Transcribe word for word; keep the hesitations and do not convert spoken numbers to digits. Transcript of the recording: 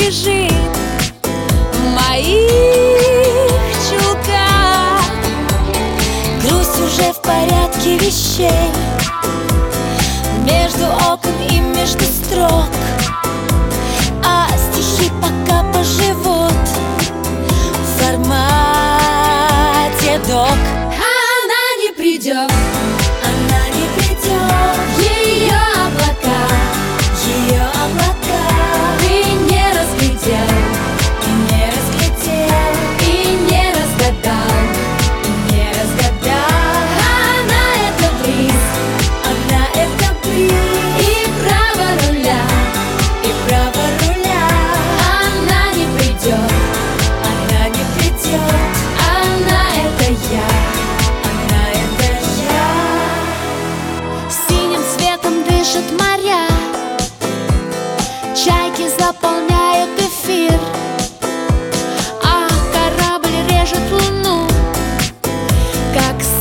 лежит в моих чулках. Грусть уже в порядке вещей, между окон и между строк, а стихи пока поживут в формате док. Она не придет, Она не придет, ее облака ее облака ты не разглядел и не разглядел, и не разгадал. и не разгадал. Она — это бриз, Она — это бриз и право руля. и право руля. Она не придет, Она не придет, она — это я. она — это я. Синим цветом дышат моря, чайки заполняют эфир, а корабль режет луну, как